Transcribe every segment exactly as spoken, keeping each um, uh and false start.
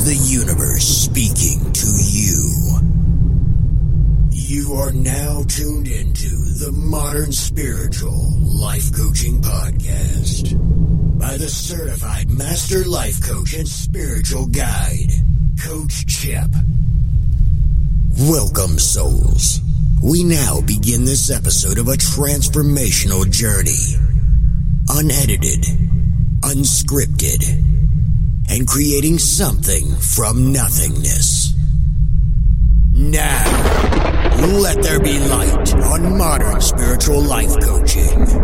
the universe speaking to you. You are now tuned into the Modern Spiritual Life Coaching Podcast by the certified master life coach and spiritual guide, Coach Chip. Welcome, souls. We now begin this episode of a transformational journey. Unedited, unscripted, and creating something from nothingness. Now, let there be light on Modern Spiritual Life Coaching.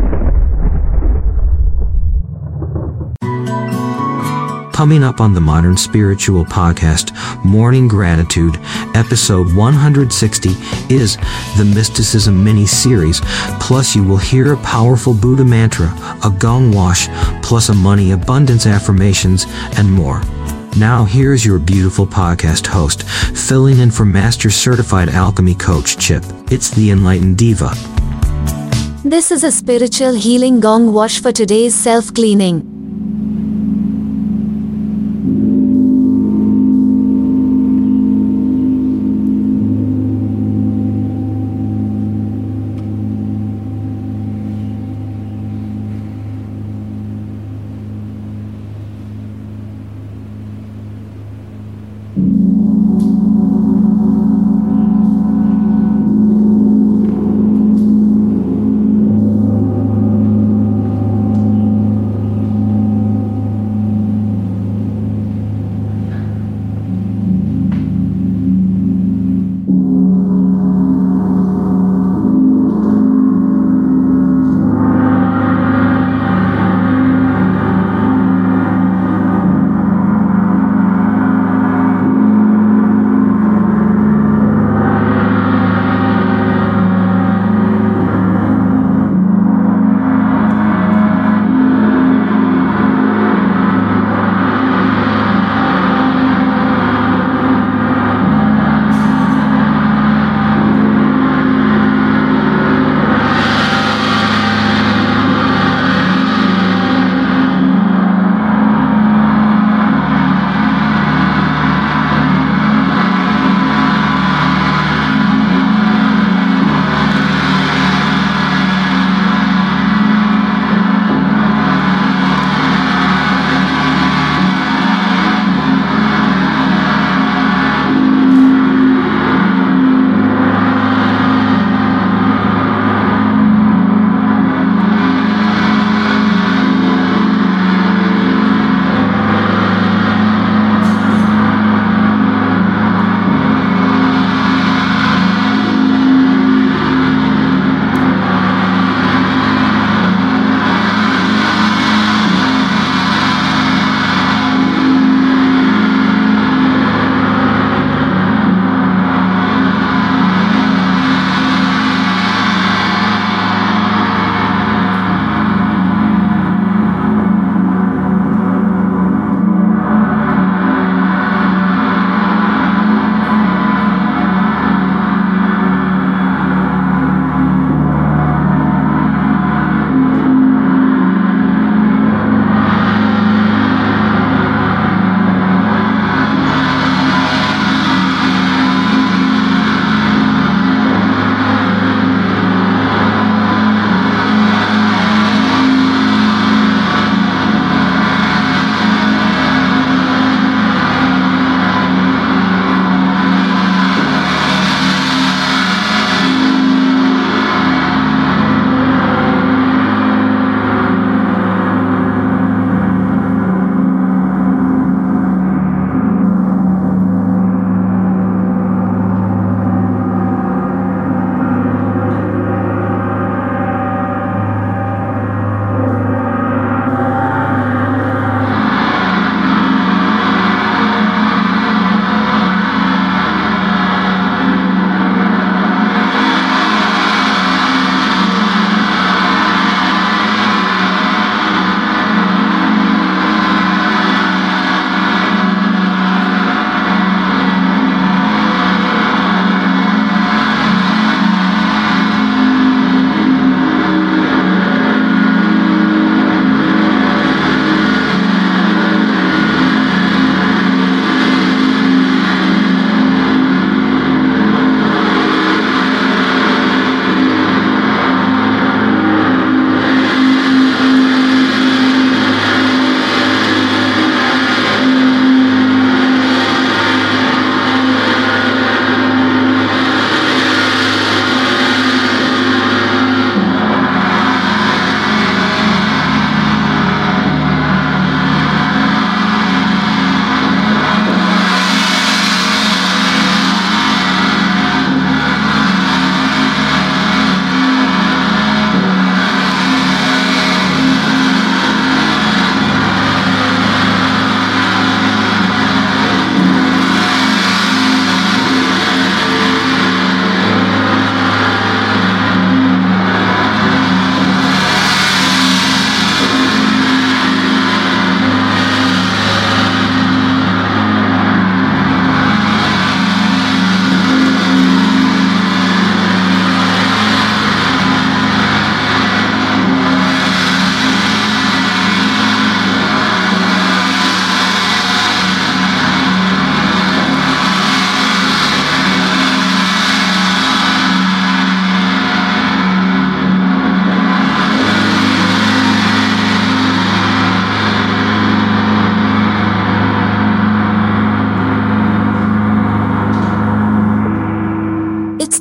Coming up on the Modern Spiritual Podcast, Morning Gratitude, episode one hundred sixty, is the Mysticism mini-series, plus you will hear a powerful Buddha mantra, a gong wash, plus a money abundance affirmations, and more. Now here's your beautiful podcast host, filling in for Master Certified Alchemy Coach Chip. It's the Enlightened Diva. This is a spiritual healing gong wash for today's self-cleaning.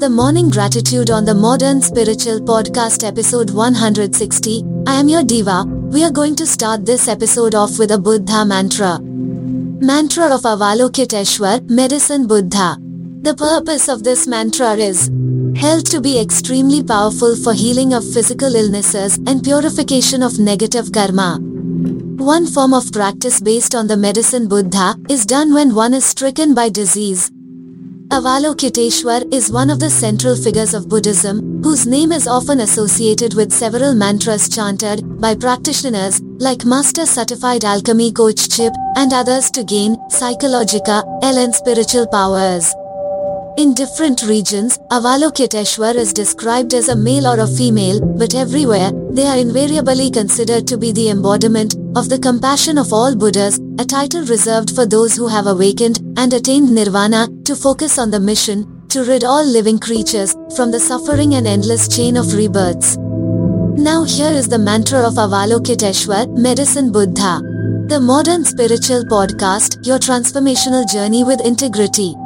the Morning Gratitude on the Modern Spiritual Podcast episode one hundred sixty. I am your diva. We are going to start this episode off with a Buddha mantra. Mantra of Avalokiteshwar, Medicine Buddha. The purpose of this mantra is held to be extremely powerful for healing of physical illnesses and purification of negative karma. One form of practice based on the medicine Buddha is done when one is stricken by disease. Avalokiteshwar is one of the central figures of Buddhism, whose name is often associated with several mantras chanted by practitioners like Master Certified Alchemy Coach Chip and others to gain psychological and spiritual powers. In different regions, Avalokiteshwar is described as a male or a female, but everywhere, they are invariably considered to be the embodiment of the compassion of all Buddhas, a title reserved for those who have awakened and attained nirvana to focus on the mission to rid all living creatures from the suffering and endless chain of rebirths. Now here is the mantra of Avalokiteshwar, Medicine Buddha. The Modern Spiritual Podcast, your transformational journey with integrity.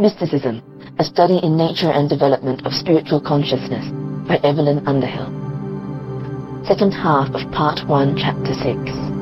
Mysticism, a study in nature and development of spiritual consciousness, by Evelyn Underhill. Second half of Part one, Chapter six.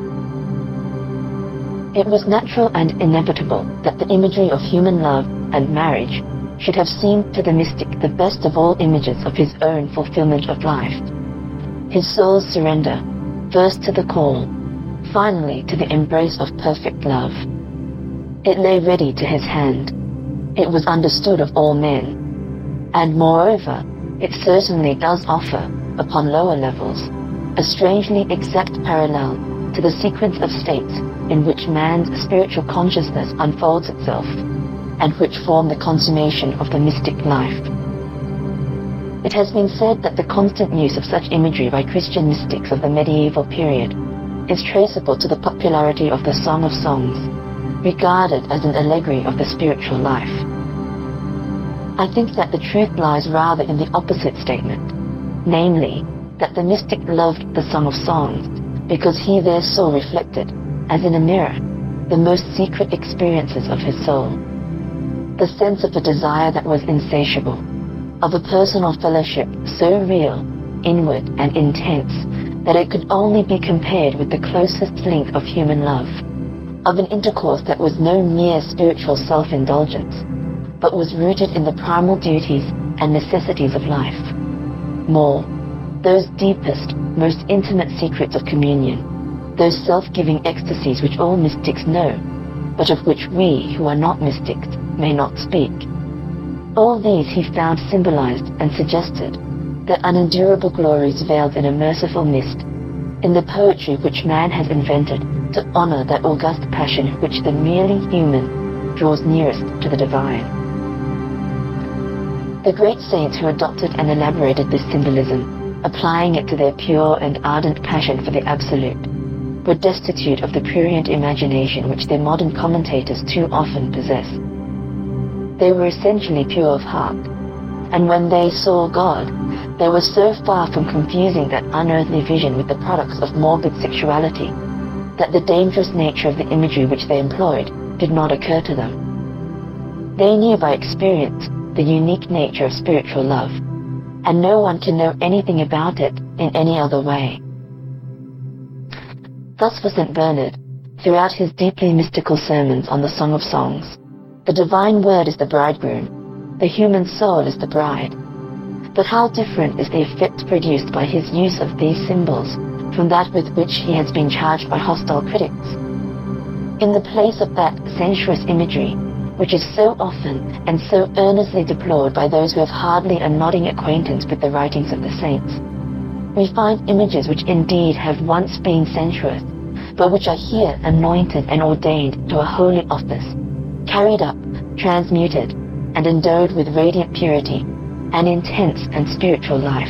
It was natural and inevitable that the imagery of human love and marriage should have seemed to the mystic the best of all images of his own fulfillment of life. His soul's surrender, first to the call, finally to the embrace of perfect love. It lay ready to his hand. It was understood of all men. And moreover, it certainly does offer, upon lower levels, a strangely exact parallel to the sequence of states in which man's spiritual consciousness unfolds itself, and which form the consummation of the mystic life. It has been said that the constant use of such imagery by Christian mystics of the medieval period is traceable to the popularity of the Song of Songs, regarded as an allegory of the spiritual life. I think that the truth lies rather in the opposite statement, namely, that the mystic loved the Song of Songs because he there saw reflected, as in a mirror, the most secret experiences of his soul. The sense of a desire that was insatiable, of a personal fellowship so real, inward, and intense that it could only be compared with the closest link of human love, of an intercourse that was no mere spiritual self-indulgence, but was rooted in the primal duties and necessities of life. More, those deepest, most intimate secrets of communion, those self-giving ecstasies which all mystics know, but of which we, who are not mystics, may not speak. All these he found symbolized and suggested, the unendurable glories veiled in a merciful mist, in the poetry which man has invented to honor that august passion which the merely human draws nearest to the divine. The great saints who adopted and elaborated this symbolism, applying it to their pure and ardent passion for the absolute, were destitute of the prurient imagination which their modern commentators too often possess. They were essentially pure of heart, and when they saw God, they were so far from confusing that unearthly vision with the products of morbid sexuality that the dangerous nature of the imagery which they employed did not occur to them. They knew by experience the unique nature of spiritual love, and no one can know anything about it in any other way. Thus for Saint Bernard, throughout his deeply mystical sermons on the Song of Songs, the divine word is the bridegroom, the human soul is the bride. But how different is the effect produced by his use of these symbols from that with which he has been charged by hostile critics. In the place of that sensuous imagery, which is so often and so earnestly deplored by those who have hardly a nodding acquaintance with the writings of the saints, we find images which indeed have once been sensuous, but which are here anointed and ordained to a holy office, carried up, transmuted, and endowed with radiant purity, and intense and spiritual life.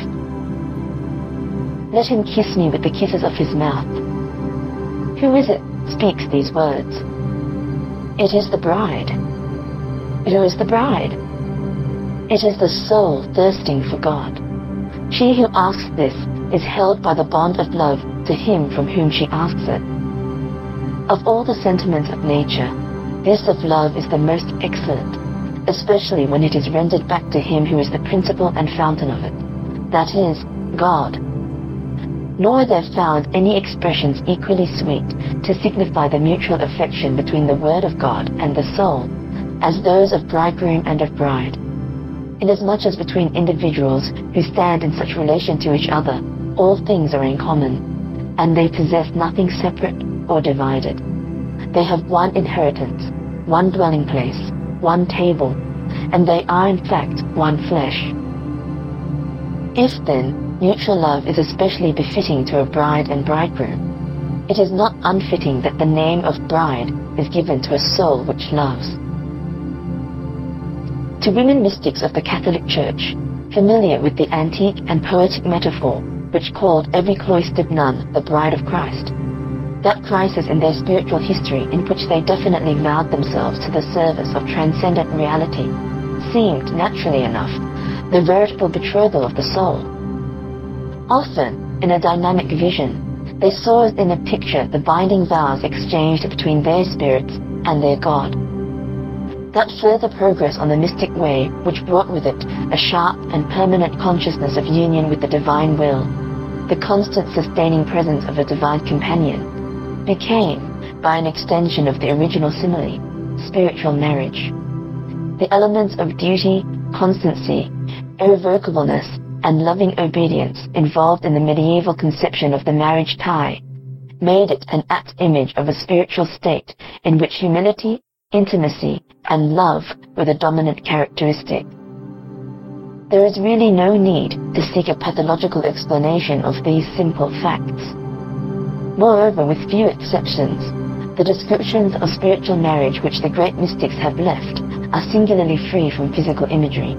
Let him kiss me with the kisses of his mouth. Who is it speaks these words? It is the bride. Who is the bride? It is the soul thirsting for God. She who asks this is held by the bond of love to him from whom she asks it. Of all the sentiments of nature, this of love is the most excellent, especially when it is rendered back to him who is the principle and fountain of it, that is, God. Nor are there found any expressions equally sweet to signify the mutual affection between the Word of God and the soul, as those of bridegroom and of bride, inasmuch as between individuals who stand in such relation to each other, all things are in common, and they possess nothing separate or divided. They have one inheritance, one dwelling place, one table, and they are in fact one flesh. If then mutual love is especially befitting to a bride and bridegroom, it is not unfitting that the name of bride is given to a soul which loves. To women mystics of the Catholic Church, familiar with the antique and poetic metaphor which called every cloistered nun the bride of Christ, that crisis in their spiritual history in which they definitely vowed themselves to the service of transcendent reality seemed, naturally enough, the veritable betrothal of the soul. Often, in a dynamic vision, they saw as in a picture the binding vows exchanged between their spirits and their God. That further progress on the mystic way, which brought with it a sharp and permanent consciousness of union with the divine will, the constant sustaining presence of a divine companion, became, by an extension of the original simile, spiritual marriage. The elements of duty, constancy, irrevocableness, and loving obedience involved in the medieval conception of the marriage tie made it an apt image of a spiritual state in which humility, intimacy, and love were the dominant characteristic. There is really no need to seek a pathological explanation of these simple facts. Moreover, with few exceptions, the descriptions of spiritual marriage which the great mystics have left are singularly free from physical imagery.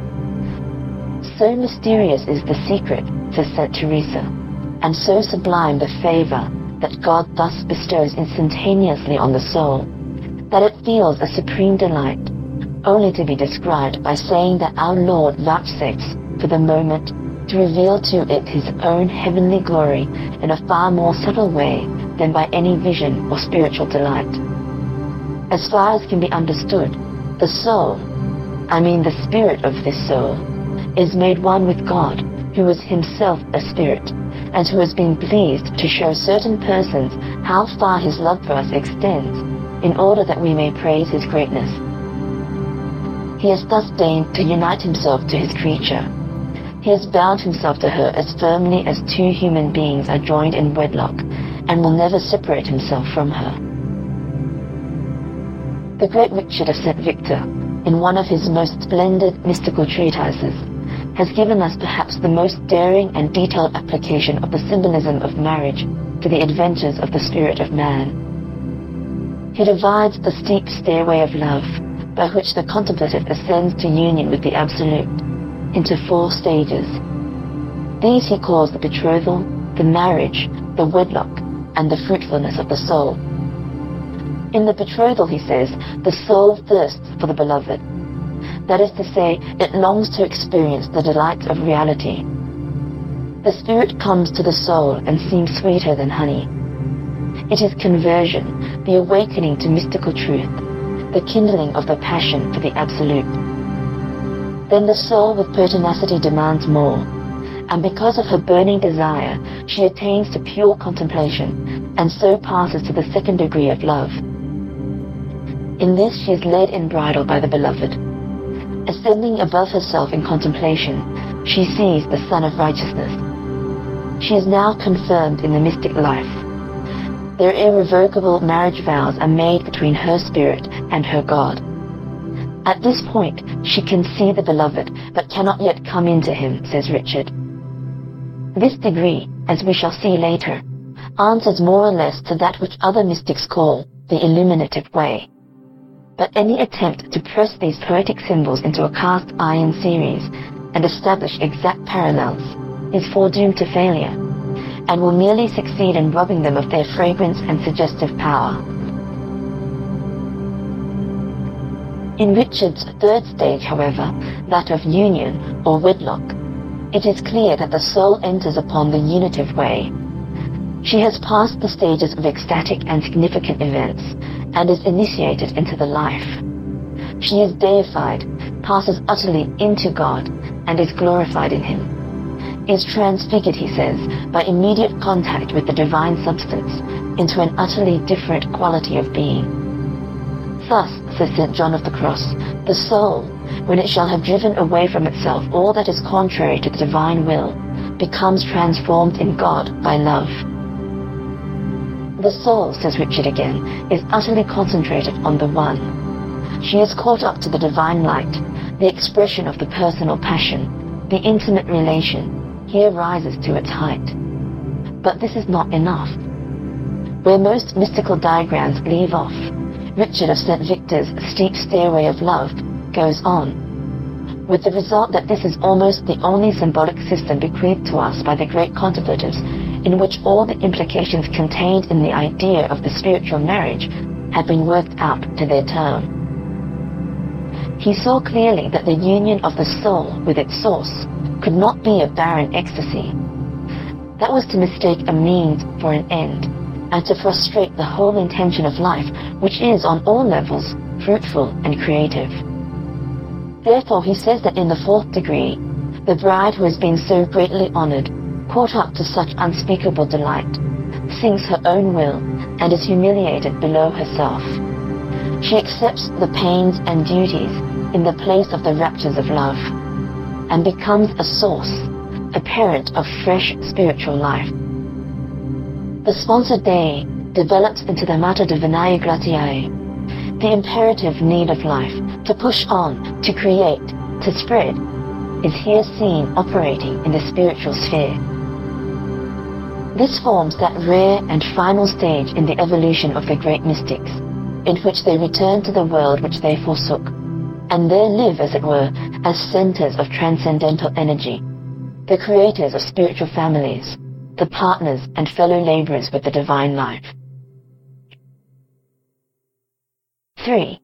So mysterious is the secret, says Saint Teresa, and so sublime the favor that God thus bestows instantaneously on the soul, that it feels a supreme delight, only to be described by saying that our Lord vouchsafes, for the moment, to reveal to it his own heavenly glory in a far more subtle way than by any vision or spiritual delight. As far as can be understood, the soul, I mean the spirit of this soul, is made one with God, who is himself a spirit, and who has been pleased to show certain persons how far his love for us extends, in order that we may praise his greatness. He has thus deigned to unite himself to his creature. He has bound himself to her as firmly as two human beings are joined in wedlock, and will never separate himself from her. The great Richard of Saint Victor, in one of his most splendid mystical treatises, has given us perhaps the most daring and detailed application of the symbolism of marriage to the adventures of the spirit of man. He divides the steep stairway of love, by which the contemplative ascends to union with the Absolute, into four stages. These he calls the betrothal, the marriage, the wedlock, and the fruitfulness of the soul. In the betrothal, he says, the soul thirsts for the beloved. That is to say, it longs to experience the delights of reality. The spirit comes to the soul and seems sweeter than honey. It is conversion, the awakening to mystical truth, the kindling of the passion for the Absolute. Then the soul with pertinacity demands more, and because of her burning desire, she attains to pure contemplation, and so passes to the second degree of love. In this she is led in bridle by the beloved. Ascending above herself in contemplation, she sees the Sun of Righteousness. She is now confirmed in the mystic life. Their irrevocable marriage vows are made between her spirit and her God. At this point, she can see the beloved, but cannot yet come into him, says Richard. This degree, as we shall see later, answers more or less to that which other mystics call the illuminative way. But any attempt to press these poetic symbols into a cast iron series and establish exact parallels is foredoomed to failure, and will merely succeed in robbing them of their fragrance and suggestive power. In Richard's third stage, however, that of union or wedlock, it is clear that the soul enters upon the unitive way. She has passed the stages of ecstatic and significant events, and is initiated into the life. She is deified, passes utterly into God, and is glorified in him. Is transfigured, he says, by immediate contact with the divine substance, into an utterly different quality of being. Thus, says Saint John of the Cross, the soul, when it shall have driven away from itself all that is contrary to the divine will, becomes transformed in God by love. The soul, says Richard again, is utterly concentrated on the One. She is caught up to the divine light, the expression of the personal passion, the intimate relation, here rises to its height. But this is not enough. Where most mystical diagrams leave off, Richard of Saint Victor's steep stairway of love goes on, with the result that this is almost the only symbolic system bequeathed to us by the great contemplatives, in which all the implications contained in the idea of the spiritual marriage had been worked out to their term. He saw clearly that the union of the soul with its source could not be a barren ecstasy. That was to mistake a means for an end, and to frustrate the whole intention of life, which is on all levels fruitful and creative. Therefore he says that in the fourth degree, the bride who has been so greatly honored, caught up to such unspeakable delight, sings her own will and is humiliated below herself. She accepts the pains and duties in the place of the raptures of love, and becomes a source, a parent of fresh spiritual life. The sponsor Dei develops into the Mater Divinae Gratiae, the imperative need of life to push on, to create, to spread, is here seen operating in the spiritual sphere. This forms that rare and final stage in the evolution of the great mystics, in which they return to the world which they forsook, and there live, as it were, as centers of transcendental energy, the creators of spiritual families, the partners and fellow laborers with the divine life. three.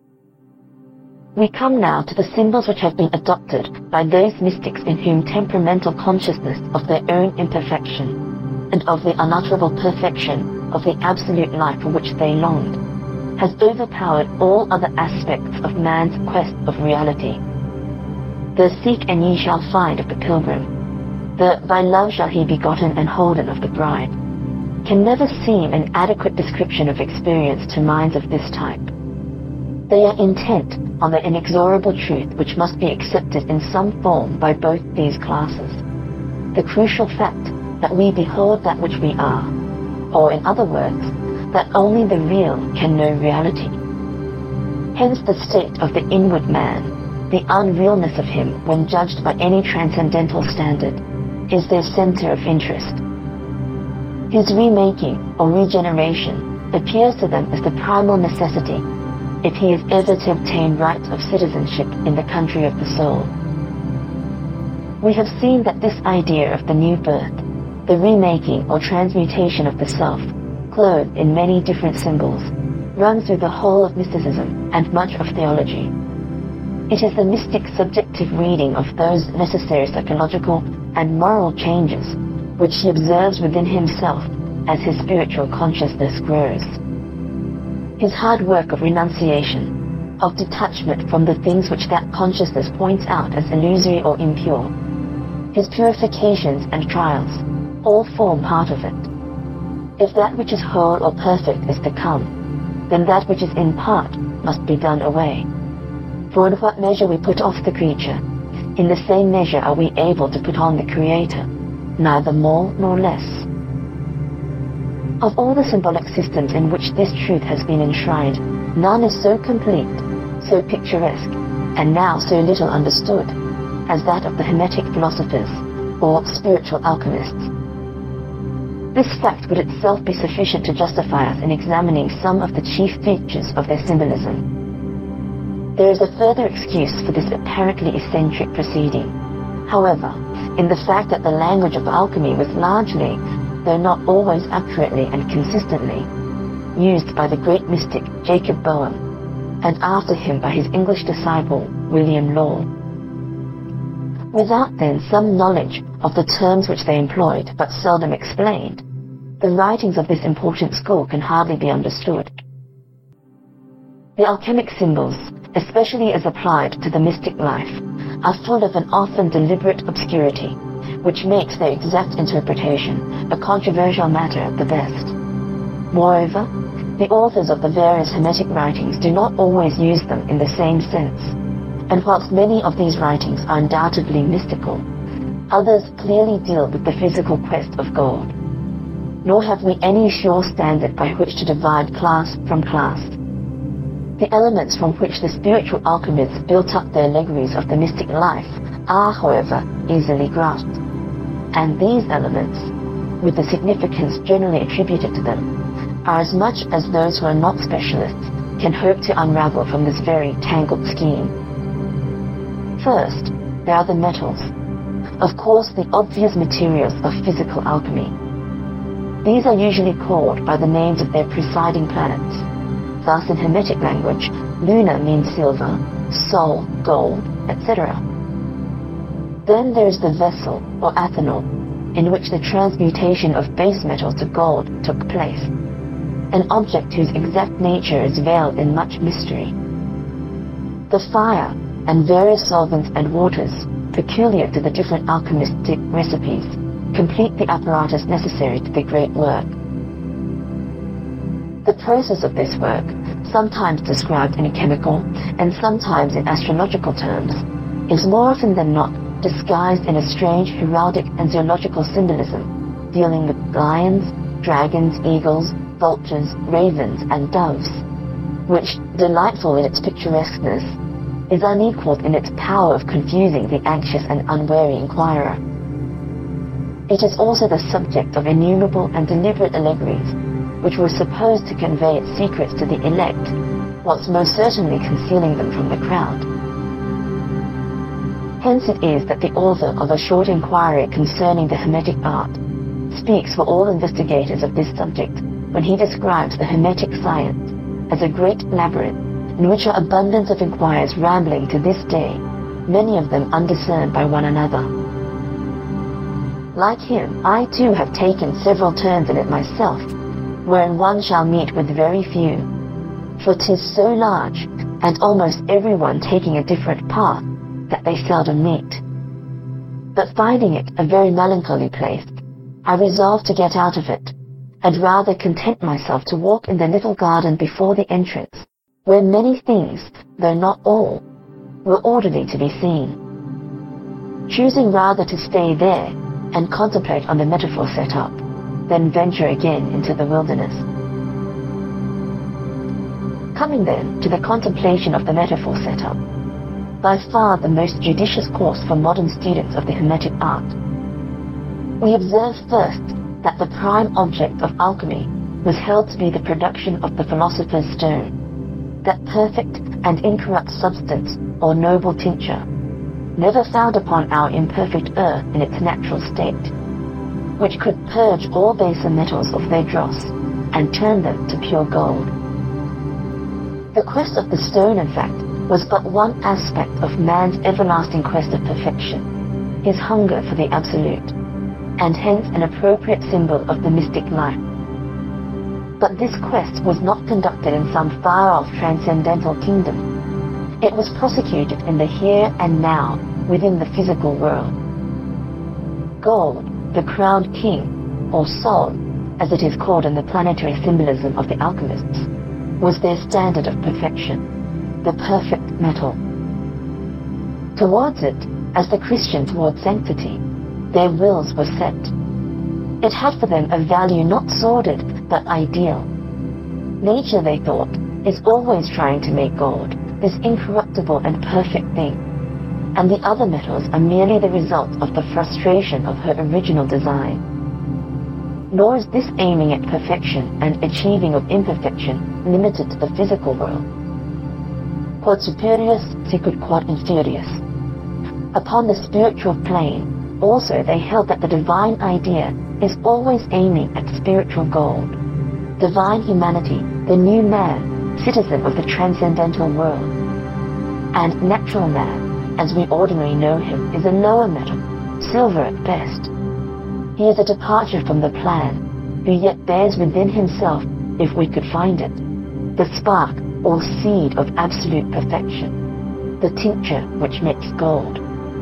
We come now to the symbols which have been adopted by those mystics in whom temperamental consciousness of their own imperfection and of the unutterable perfection of the absolute life for which they longed has overpowered all other aspects of man's quest of reality. The seek and ye shall find of the pilgrim, the by love shall he be gotten and holden of the bride, can never seem an adequate description of experience to minds of this type. They are intent on the inexorable truth which must be accepted in some form by both these classes, the crucial fact that we behold that which we are, or in other words, that only the real can know reality. Hence the state of the inward man, the unrealness of him when judged by any transcendental standard, is their center of interest. His remaking or regeneration appears to them as the primal necessity if he is ever to obtain rights of citizenship in the country of the soul. We have seen that this idea of the new birth, the remaking or transmutation of the self, clothed in many different symbols, runs through the whole of mysticism and much of theology. It is the mystic's subjective reading of those necessary psychological and moral changes which he observes within himself as his spiritual consciousness grows. His hard work of renunciation, of detachment from the things which that consciousness points out as illusory or impure, his purifications and trials, all form part of it. If that which is whole or perfect is to come, then that which is in part must be done away. For in what measure we put off the creature, in the same measure are we able to put on the Creator, neither more nor less. Of all the symbolic systems in which this truth has been enshrined, none is so complete, so picturesque, and now so little understood, as that of the Hermetic philosophers, or spiritual alchemists. This fact would itself be sufficient to justify us in examining some of the chief features of their symbolism. There is a further excuse for this apparently eccentric proceeding, however, in the fact that the language of alchemy was largely, though not always accurately and consistently, used by the great mystic Jacob Boehme, and after him by his English disciple William Law. Without then some knowledge of the terms which they employed but seldom explained, the writings of this important school can hardly be understood. The alchemic symbols, especially as applied to the mystic life, are full of an often deliberate obscurity, which makes their exact interpretation a controversial matter at the best. Moreover, the authors of the various Hermetic writings do not always use them in the same sense, and whilst many of these writings are undoubtedly mystical, others clearly deal with the physical quest of God. Nor have we any sure standard by which to divide class from class. The elements from which the spiritual alchemists built up their allegories of the mystic life are, however, easily grasped, and these elements, with the significance generally attributed to them, are as much as those who are not specialists can hope to unravel from this very tangled scheme. First, there are the metals, of course the obvious materials of physical alchemy. These are usually called by the names of their presiding planets. Thus in Hermetic language, Luna means silver, Sol, gold, et cetera. Then there is the vessel, or athanol, in which the transmutation of base metal to gold took place, an object whose exact nature is veiled in much mystery. The fire and various solvents and waters peculiar to the different alchemistic recipes complete the apparatus necessary to the great work. The process of this work, sometimes described in chemical and sometimes in astrological terms, is more often than not disguised in a strange heraldic and zoological symbolism, dealing with lions, dragons, eagles, vultures, ravens, and doves, which, delightful in its picturesqueness, is unequaled in its power of confusing the anxious and unwary inquirer. It is also the subject of innumerable and deliberate allegories, which were supposed to convey its secrets to the elect, whilst most certainly concealing them from the crowd. Hence it is that the author of A Short Inquiry Concerning the Hermetic Art speaks for all investigators of this subject when he describes the Hermetic science as a great labyrinth in which are abundance of inquirers rambling to this day, many of them undiscerned by one another. Like him, I too have taken several turns in it myself, wherein one shall meet with very few, for 'tis so large, and almost every one taking a different path, that they seldom meet. But finding it a very melancholy place, I resolved to get out of it, and rather content myself to walk in the little garden before the entrance, where many things, though not all, were orderly to be seen. Choosing rather to stay there and contemplate on the metaphor set up, than venture again into the wilderness. Coming then to the contemplation of the metaphor set up, by far the most judicious course for modern students of the Hermetic art, we observe first that the prime object of alchemy was held to be the production of the philosopher's stone, that perfect and incorrupt substance or noble tincture, never found upon our imperfect earth in its natural state, which could purge all baser metals of their dross and turn them to pure gold. The quest of the stone, in fact, was but one aspect of man's everlasting quest of perfection, his hunger for the absolute, and hence an appropriate symbol of the mystic life. But this quest was not conducted in some far-off transcendental kingdom. It was prosecuted in the here and now within the physical world. Gold, the crowned king, or sol, as it is called in the planetary symbolism of the alchemists, was their standard of perfection, the perfect metal. Towards it, as the Christian towards sanctity, their wills were set. It had for them a value not sordid, but ideal. Nature, they thought, is always trying to make gold, this incorruptible and perfect thing, and the other metals are merely the result of the frustration of her original design. Nor is this aiming at perfection and achieving of imperfection limited to the physical world. Quod superius sicut quod inferius. Upon the spiritual plane, also they held that the divine idea is always aiming at spiritual gold. Divine humanity, the new man, citizen of the transcendental world. And natural man, as we ordinarily know him, is a lower metal, silver at best. He is a departure from the plan, who yet bears within himself, if we could find it, the spark or seed of absolute perfection, the tincture which makes gold.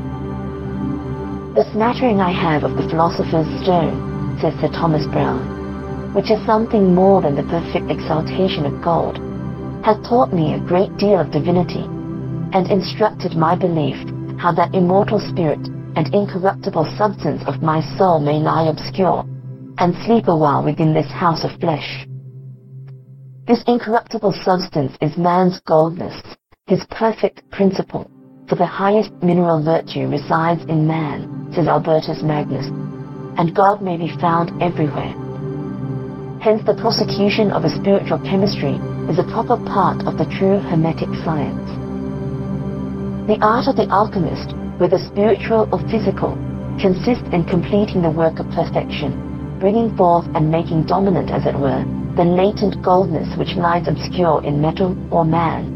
The smattering I have of the philosopher's stone, says Sir Thomas Browne, which is something more than the perfect exaltation of gold, has taught me a great deal of divinity, and instructed my belief how that immortal spirit and incorruptible substance of my soul may lie obscure, and sleep a while within this house of flesh. This incorruptible substance is man's goldness, his perfect principle, for the highest mineral virtue resides in man, says Albertus Magnus, and God may be found everywhere. Hence the prosecution of a spiritual chemistry is a proper part of the true Hermetic science. The art of the alchemist, whether spiritual or physical, consists in completing the work of perfection, bringing forth and making dominant, as it were, the latent goldness which lies obscure in metal or man.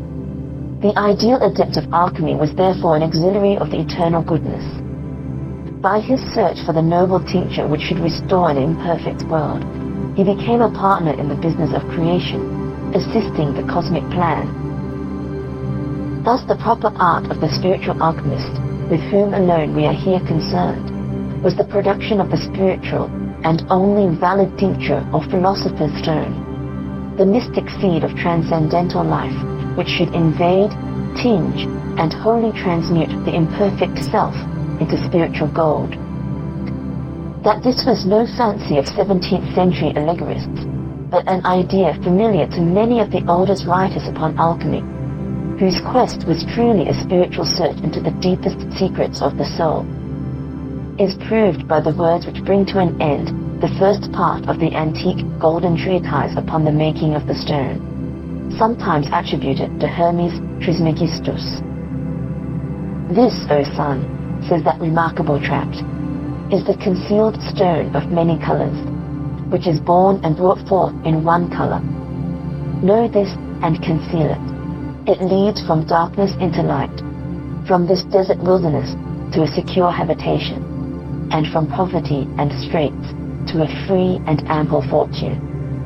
The ideal adept of alchemy was therefore an auxiliary of the eternal goodness. By his search for the noble tincture which should restore an imperfect world, he became a partner in the business of creation, assisting the cosmic plan. Thus the proper art of the spiritual alchemist, with whom alone we are here concerned, was the production of the spiritual and only valid tincture or philosopher's stone, the mystic seed of transcendental life, which should invade, tinge, and wholly transmute the imperfect self into spiritual gold. That this was no fancy of seventeenth century allegorists, but an idea familiar to many of the oldest writers upon alchemy, whose quest was truly a spiritual search into the deepest secrets of the soul, is proved by the words which bring to an end the first part of the antique golden treatise upon the making of the stone, sometimes attributed to Hermes Trismegistus. This, O son, says that remarkable tract, is the concealed stone of many colors, which is born and brought forth in one color. Know this and conceal it. It leads from darkness into light, from this desert wilderness to a secure habitation, and from poverty and straits to a free and ample fortune.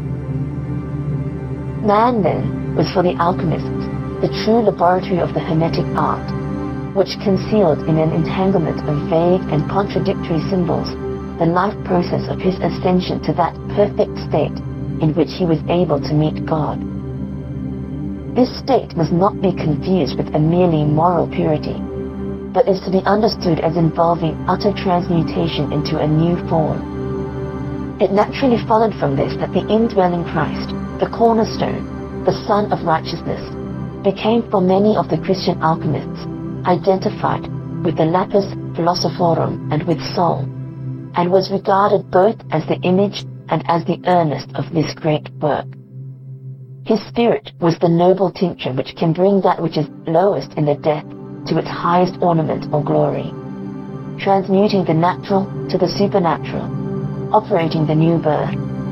Man, then, was for the alchemists the true laboratory of the Hermetic art, which concealed in an entanglement of vague and contradictory symbols the life process of his ascension to that perfect state in which he was able to meet God. This state must not be confused with a merely moral purity, but is to be understood as involving utter transmutation into a new form. It naturally followed from this that the indwelling Christ, the cornerstone, the Son of Righteousness, became for many of the Christian alchemists identified with the lapis philosophorum and with soul, and was regarded both as the image and as the earnest of this great work. His spirit was the noble tincture which can bring that which is lowest in the death to its highest ornament or glory, transmuting the natural to the supernatural, operating the new birth.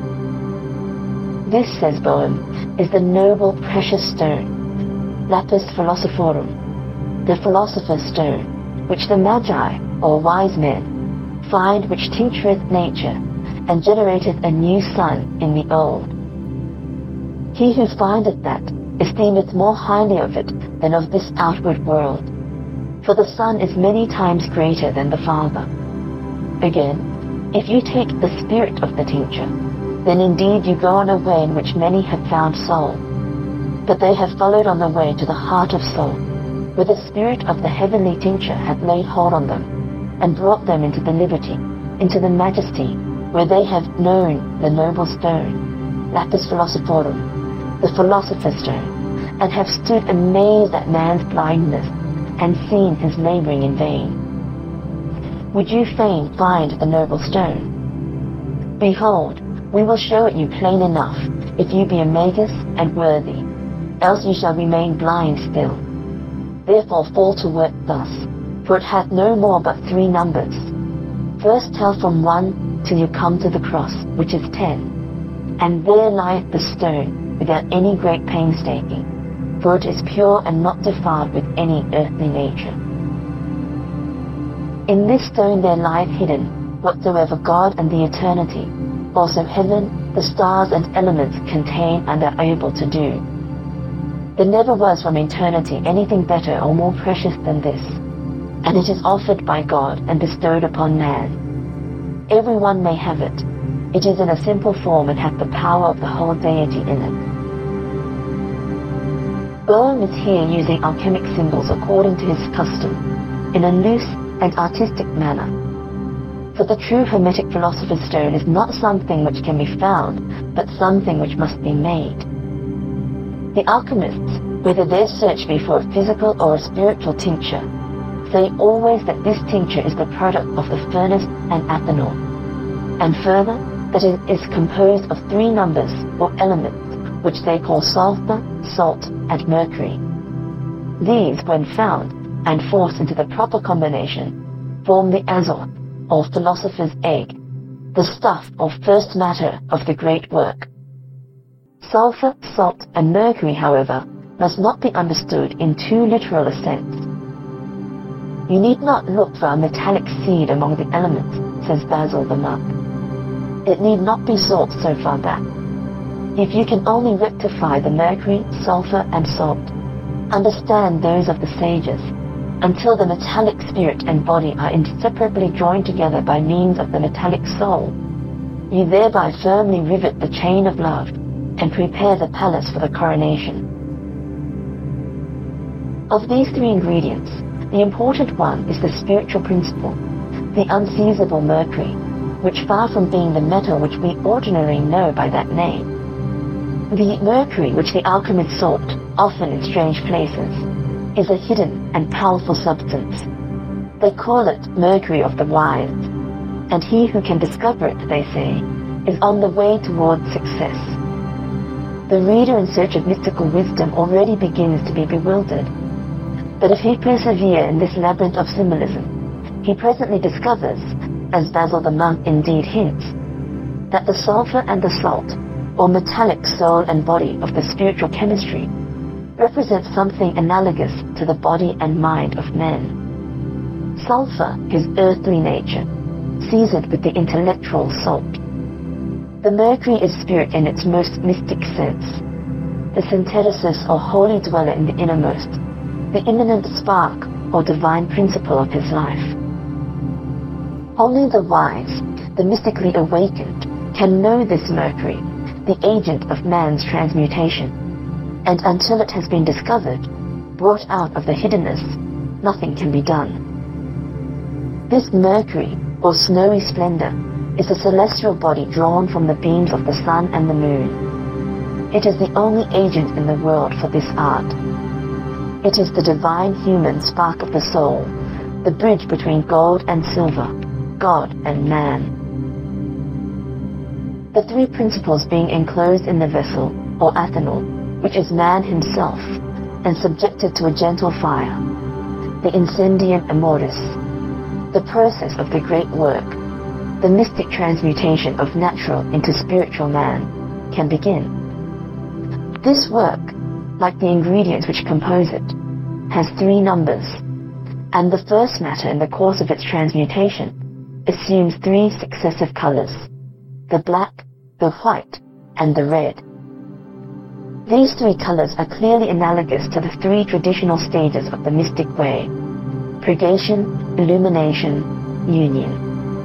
This, says Boehm, is the noble precious stone, lapis philosophorum, the philosopher's stone, which the magi, or wise men, find which tinctureth nature, and generateth a new sun in the old. He who findeth that esteemeth more highly of it than of this outward world, for the Son is many times greater than the Father. Again, if you take the spirit of the tincture, then indeed you go on a way in which many have found soul, but they have followed on the way to the heart of soul, where the spirit of the heavenly tincture hath laid hold on them, and brought them into the liberty, into the majesty, where they have known the noble stone, lapis philosophorum, the philosopher's stone, and have stood amazed at man's blindness, and seen his laboring in vain. Would you fain find the noble stone? Behold, we will show it you plain enough, if you be a magus and worthy, else you shall remain blind still. Therefore fall to work thus, for it hath no more but three numbers. First tell from one till you come to the cross, which is ten, and there lieth the stone, without any great painstaking, for it is pure and not defiled with any earthly nature. In this stone there lieth hidden whatsoever God and the eternity, also heaven, the stars and elements contain and are able to do. There never was from eternity anything better or more precious than this, and it is offered by God and bestowed upon man. Every one may have it. It is in a simple form and hath the power of the whole deity in it. Boehm is here using alchemic symbols according to his custom, in a loose and artistic manner. For the true Hermetic philosopher's stone is not something which can be found, but something which must be made. The alchemists, whether their search be for a physical or a spiritual tincture, say always that this tincture is the product of the furnace and athanor, and further that it is composed of three numbers or elements, which they call sulfur, salt, and mercury. These, when found and forced into the proper combination, form the azoth, or philosopher's egg, the stuff or first matter of the great work. Sulfur, salt, and mercury, however, must not be understood in too literal a sense. You need not look for a metallic seed among the elements, says Basil the monk. It need not be sought so far back. If you can only rectify the mercury, sulfur, and salt, understand those of the sages, until the metallic spirit and body are inseparably joined together by means of the metallic soul, you thereby firmly rivet the chain of love and prepare the palace for the coronation. Of these three ingredients, the important one is the spiritual principle, the unseizable mercury, which, far from being the metal which we ordinarily know by that name, the mercury which the alchemists sought, often in strange places, is a hidden and powerful substance. They call it mercury of the wise, and he who can discover it, they say, is on the way towards success. The reader in search of mystical wisdom already begins to be bewildered, but if he persevere in this labyrinth of symbolism, he presently discovers, as Basil the monk indeed hints, that the sulfur and the salt, or metallic soul and body of the spiritual chemistry, represent something analogous to the body and mind of men. Sulfur is earthly nature, seasoned with the intellectual salt. The mercury is spirit in its most mystic sense, the synthesis or holy dweller in the innermost, the immanent spark or divine principle of his life. Only the wise, the mystically awakened, can know this mercury, the agent of man's transmutation, and until it has been discovered, brought out of the hiddenness, nothing can be done. This mercury, or snowy splendor, is a celestial body drawn from the beams of the sun and the moon. It is the only agent in the world for this art. It is the divine human spark of the soul, the bridge between gold and silver, God and man. The three principles being enclosed in the vessel, or athanol, which is man himself, and subjected to a gentle fire, the incendium amoris, the process of the great work, the mystic transmutation of natural into spiritual man, can begin. This work, like the ingredients which compose it, has three numbers, and the first matter in the course of its transmutation assumes three successive colors, the black, the white, and the red. These three colors are clearly analogous to the three traditional stages of the mystic way: purgation, illumination, union.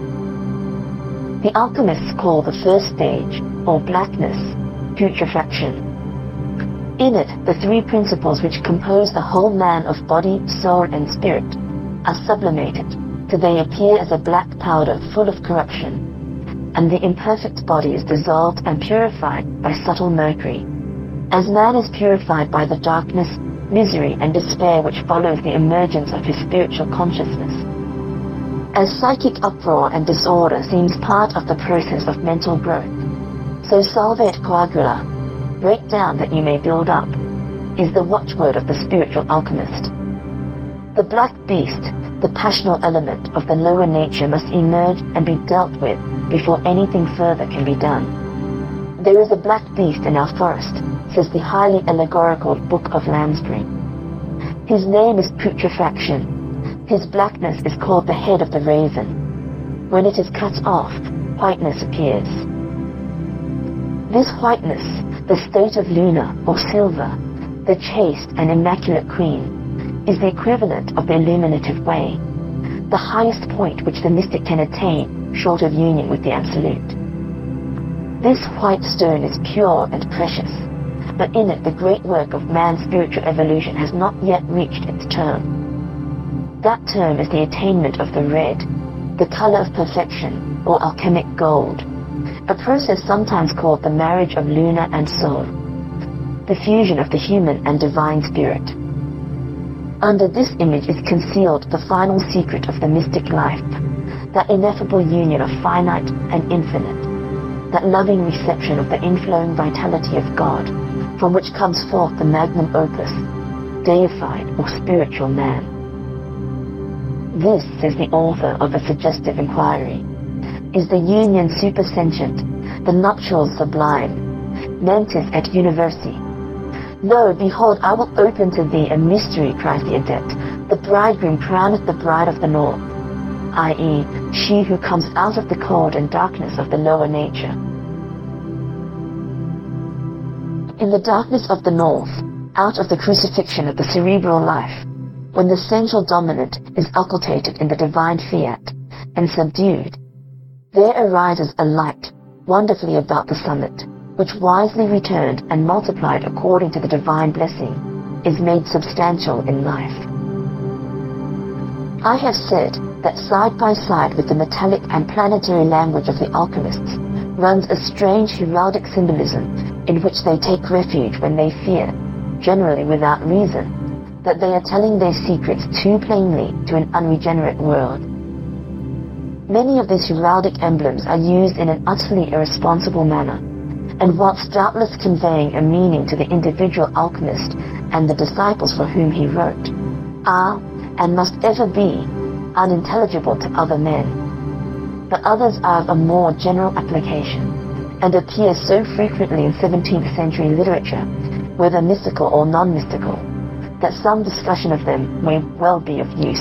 The alchemists call the first stage, or blackness, putrefaction. In it, the three principles which compose the whole man of body, soul, and spirit are sublimated, till they appear as a black powder full of corruption, and the imperfect body is dissolved and purified by subtle mercury, as man is purified by the darkness, misery, and despair which follows the emergence of his spiritual consciousness. As psychic uproar and disorder seems part of the process of mental growth, so salve et coagula, break down that you may build up, is the watchword of the spiritual alchemist. The black beast, the passional element of the lower nature, must emerge and be dealt with before anything further can be done. There is a black beast in our forest, says the highly allegorical Book of Lamsbury. His name is putrefaction. His blackness is called the head of the raven. When it is cut off, whiteness appears. This whiteness, the state of Luna, or silver, the chaste and immaculate queen, is the equivalent of the illuminative way, the highest point which the mystic can attain short of union with the Absolute. This white stone is pure and precious, but in it the great work of man's spiritual evolution has not yet reached its term. That term is the attainment of the red, the color of perfection, or alchemic gold, a process sometimes called the marriage of Luna and Sol, the fusion of the human and divine spirit. Under this image is concealed the final secret of the mystic life, that ineffable union of finite and infinite, that loving reception of the inflowing vitality of God, from which comes forth the magnum opus, deified or spiritual man. This, says the author of a suggestive inquiry, is the union supersentient, the nuptials sublime, mentis et universi. Lo, behold, I will open to thee a mystery, cries the adept, the bridegroom crowneth the bride of the north, that is, she who comes out of the cold and darkness of the lower nature. In the darkness of the north, out of the crucifixion of the cerebral life, when the central dominant is occultated in the divine fiat and subdued, there arises a light wonderfully about the summit, which wisely returned and multiplied according to the divine blessing, is made substantial in life. I have said that side by side with the metallic and planetary language of the alchemists runs a strange heraldic symbolism in which they take refuge when they fear, generally without reason, that they are telling their secrets too plainly to an unregenerate world. Many of these heraldic emblems are used in an utterly irresponsible manner, and whilst doubtless conveying a meaning to the individual alchemist and the disciples for whom he wrote, are, and must ever be, unintelligible to other men. But others are of a more general application, and appear so frequently in seventeenth century literature, whether mystical or non-mystical, that some discussion of them may well be of use.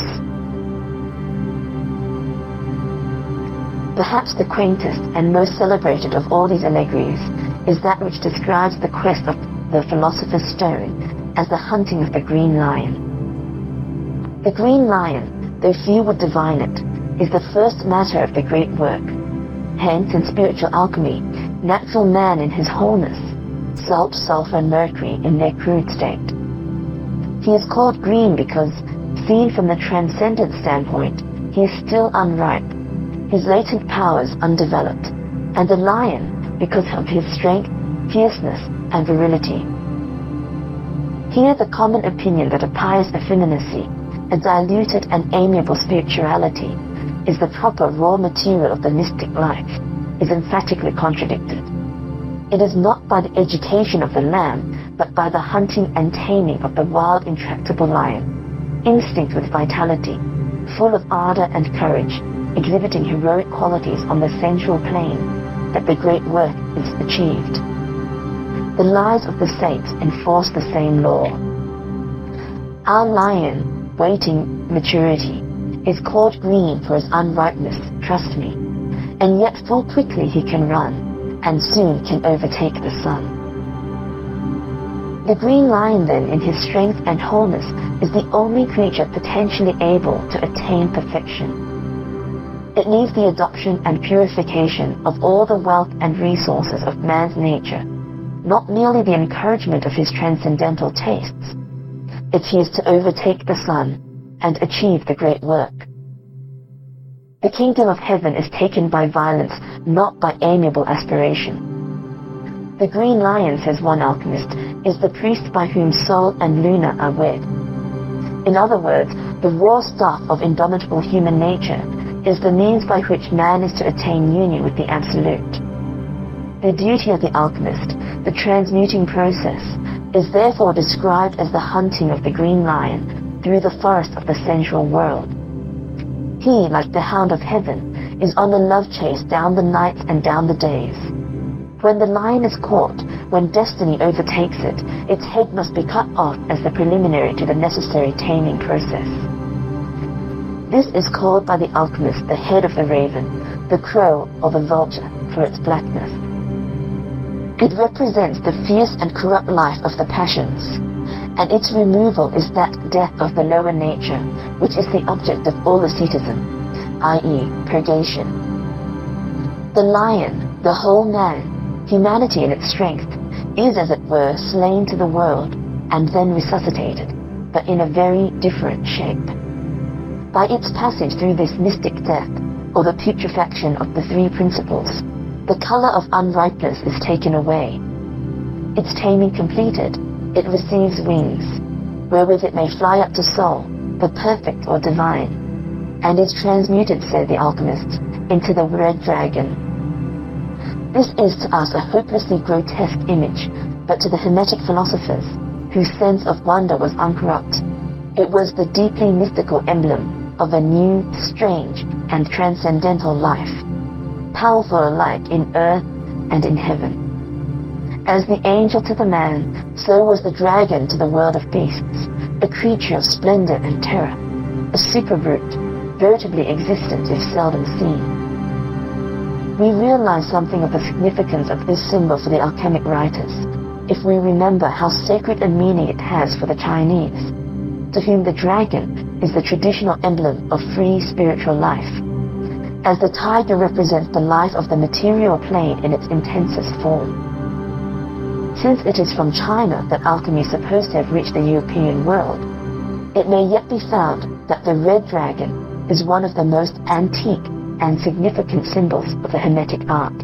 Perhaps the quaintest and most celebrated of all these allegories is that which describes the quest of the philosopher's stone as the hunting of the green lion. The green lion, though few would divine it, is the first matter of the great work. Hence, in spiritual alchemy, natural man in his wholeness, salt, sulfur, and mercury in their crude state. He is called green because, seen from the transcendent standpoint, he is still unripe, his latent powers undeveloped, and the lion because of his strength, fierceness, and virility. Here the common opinion that a pious effeminacy, a diluted and amiable spirituality, is the proper raw material of the mystic life, is emphatically contradicted. It is not by the education of the lamb, but by the hunting and taming of the wild, intractable lion, instinct with vitality, full of ardor and courage, exhibiting heroic qualities on the sensual plane, that the great work is achieved. The lives of the saints enforce the same law. Our lion, waiting maturity, is called green for his unripeness, trust me, and yet full quickly he can run, and soon can overtake the sun. The green lion then, in his strength and wholeness, is the only creature potentially able to attain perfection. It needs the adoption and purification of all the wealth and resources of man's nature, not merely the encouragement of his transcendental tastes, if he is to overtake the sun and achieve the great work. The kingdom of heaven is taken by violence, not by amiable aspiration. The green lion, says one alchemist, is the priest by whom Sol and Luna are wed. In other words, the raw stuff of indomitable human nature is the means by which man is to attain union with the Absolute. The duty of the alchemist, the transmuting process, is therefore described as the hunting of the green lion through the forest of the sensual world. He, like the hound of heaven, is on the love chase down the nights and down the days. When the lion is caught, when destiny overtakes it, its head must be cut off as the preliminary to the necessary taming process. This is called by the alchemist the head of the raven, the crow, or the vulture, for its blackness. It represents the fierce and corrupt life of the passions, and its removal is that death of the lower nature, which is the object of all asceticism, that is, purgation. The lion, the whole man, humanity in its strength, is as it were slain to the world, and then resuscitated, but in a very different shape. By its passage through this mystic death, or the putrefaction of the three principles, the color of unripeness is taken away. Its taming completed, it receives wings, wherewith it may fly up to Sol, the perfect or divine, and is transmuted, said the alchemists, into the red dragon. This is to us a hopelessly grotesque image, but to the Hermetic philosophers, whose sense of wonder was uncorrupt, it was the deeply mystical emblem of a new, strange, and transcendental life, powerful alike in earth and in heaven. As the angel to the man, so was the dragon to the world of beasts, a creature of splendor and terror, a super brute, veritably existent if seldom seen. We realize something of the significance of this symbol for the alchemic writers if we remember how sacred a meaning it has for the Chinese, to whom the dragon is the traditional emblem of free spiritual life, as the tiger represents the life of the material plane in its intensest form. Since it is from China that alchemy is supposed to have reached the European world, it may yet be found that the red dragon is one of the most antique and significant symbols of the Hermetic art.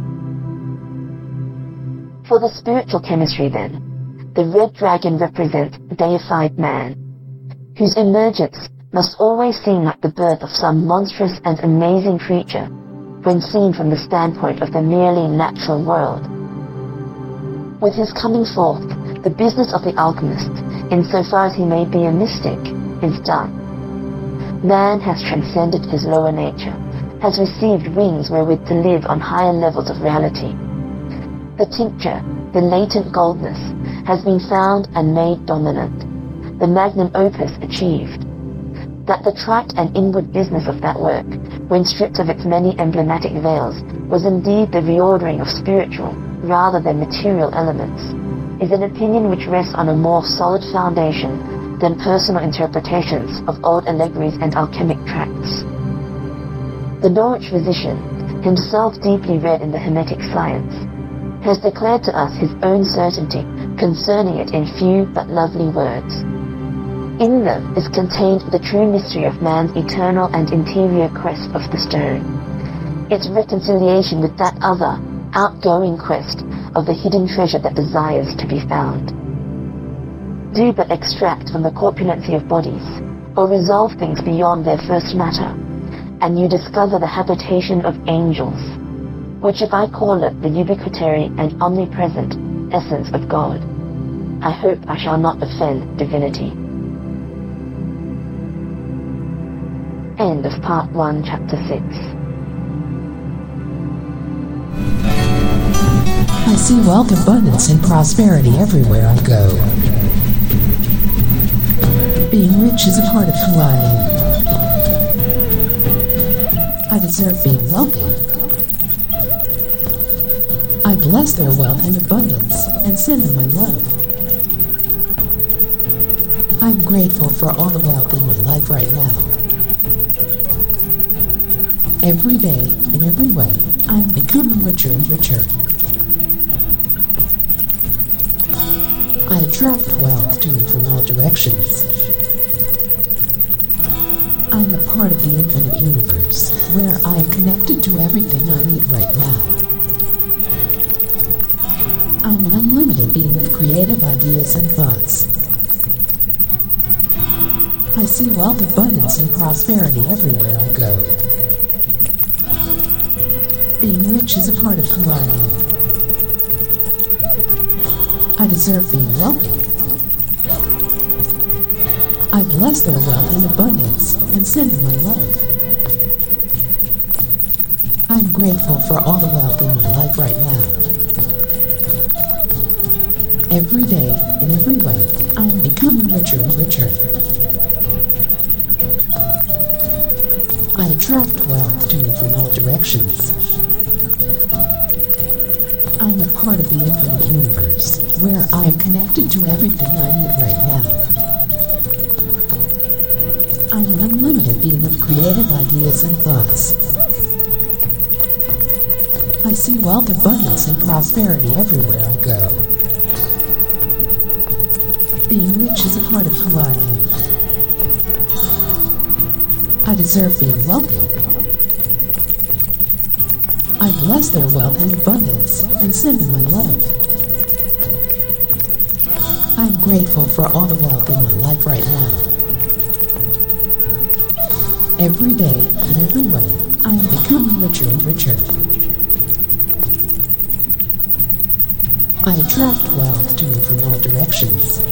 For the spiritual chemistry then, the red dragon represents deified man, whose emergence must always seem like the birth of some monstrous and amazing creature when seen from the standpoint of the merely natural world. With his coming forth, the business of the alchemist, insofar as he may be a mystic, is done. Man has transcended his lower nature, has received wings wherewith to live on higher levels of reality. The tincture, the latent goldness, has been found and made dominant, the magnum opus achieved. That the trite and inward business of that work, when stripped of its many emblematic veils, was indeed the reordering of spiritual rather than material elements, is an opinion which rests on a more solid foundation than personal interpretations of old allegories and alchemic tracts. The Norwich physician, himself deeply read in the Hermetic science, has declared to us his own certainty concerning it in few but lovely words. In them is contained the true mystery of man's eternal and interior quest of the stone, its reconciliation with that other, outgoing quest of the hidden treasure that desires to be found. Do but extract from the corpulency of bodies, or resolve things beyond their first matter, and you discover the habitation of angels, which if I call it the ubiquitary and omnipresent essence of God, I hope I shall not offend divinity. End of part one, chapter six. I see wealth, abundance, and prosperity everywhere I go. Being rich is a part of who I am. I deserve being wealthy. I bless their wealth and abundance and send them my love. I'm grateful for all the wealth in my life right now. Every day, in every way, I'm becoming richer and richer. I attract wealth to me from all directions. I'm a part of the infinite universe, where I am connected to everything I need right now. I'm an unlimited being of creative ideas and thoughts. I see wealth, abundance, and prosperity everywhere I go. Being rich is a part of who I am. I deserve being wealthy. I bless their wealth and abundance and send them my love. I'm grateful for all the wealth in my life right now. Every day, in every way, I am becoming richer and richer. I attract wealth to me from all directions. I'm a part of the infinite universe, where I am connected to everything I need right now. I'm an unlimited being of creative ideas and thoughts. I see wealth, abundance, and prosperity everywhere I go. Being rich is a part of who I am. I deserve being wealthy. I bless their wealth and abundance and send them my love. I'm grateful for all the wealth in my life right now. Every day, in every way, I am becoming richer and richer. I attract wealth to me from all directions.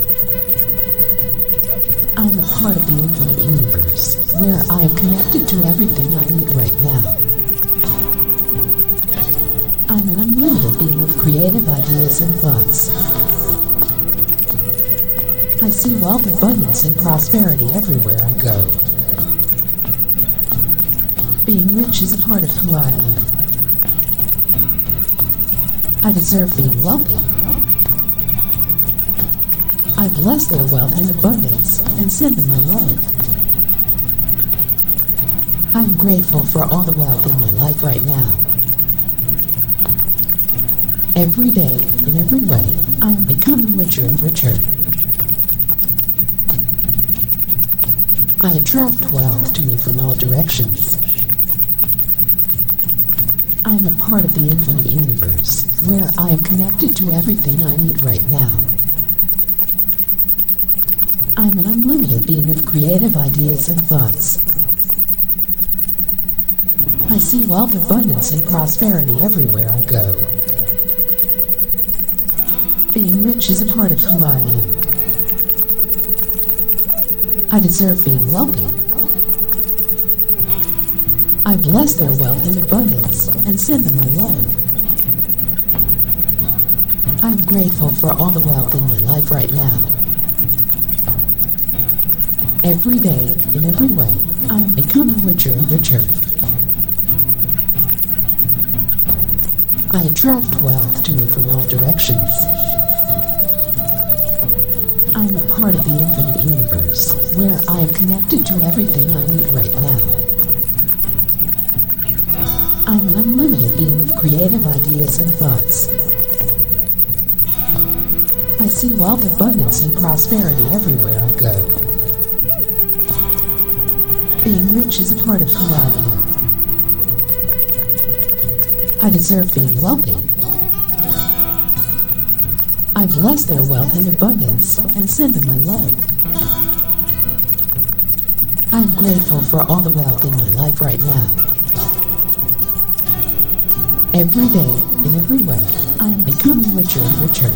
I'm a part of the infinite universe, where I am connected to everything I need right now. I'm an unlimited being of creative ideas and thoughts. I see wealth, abundance, and prosperity everywhere I go. Being rich is a part of who I am. I deserve being wealthy. I bless their wealth and abundance and send them my love. I am grateful for all the wealth in my life right now. Every day, in every way, I am becoming richer and richer. I attract wealth to me from all directions. I am a part of the infinite universe, where I am connected to everything I need right now. I am an unlimited being of creative ideas and thoughts. I see wealth, abundance, and prosperity everywhere I go. Being rich is a part of who I am. I deserve being wealthy. I bless their wealth and abundance and send them my love. I am grateful for all the wealth in my life right now. Every day, in every way, I am becoming richer and richer. I attract wealth to me from all directions. I am a part of the infinite universe, where I am connected to everything I need right now. I am an unlimited being of creative ideas and thoughts. I see wealth, abundance, and prosperity everywhere I go. Being rich is a part of who I am. I deserve being wealthy. I bless their wealth and abundance and send them my love. I am grateful for all the wealth in my life right now. Every day, in every way, I am becoming richer and richer.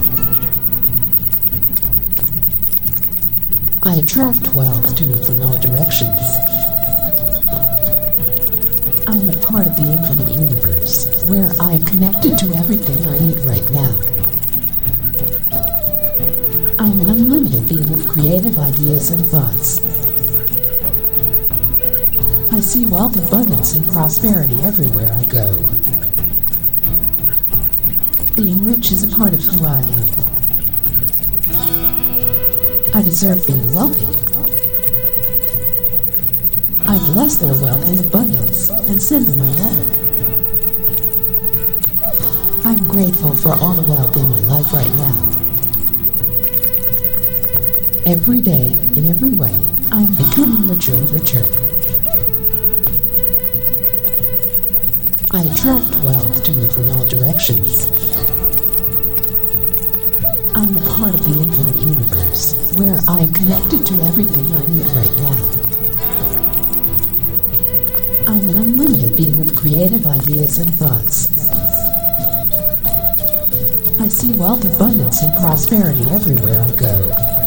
I attract wealth to me from all directions. I am a part of the infinite universe, where I am connected to everything I need right now. I am an unlimited being of creative ideas and thoughts. I see wealth, abundance, and prosperity everywhere I go. Being rich is a part of who I am. I deserve being wealthy. I bless their wealth and abundance and send them my love. I am grateful for all the wealth in my life right now. Every day, in every way, I am becoming richer and richer. I attract wealth to me from all directions. I am a part of the infinite universe, where I am connected to everything I need right now. I am an unlimited being of creative ideas and thoughts. I see wealth, abundance, and prosperity everywhere I go.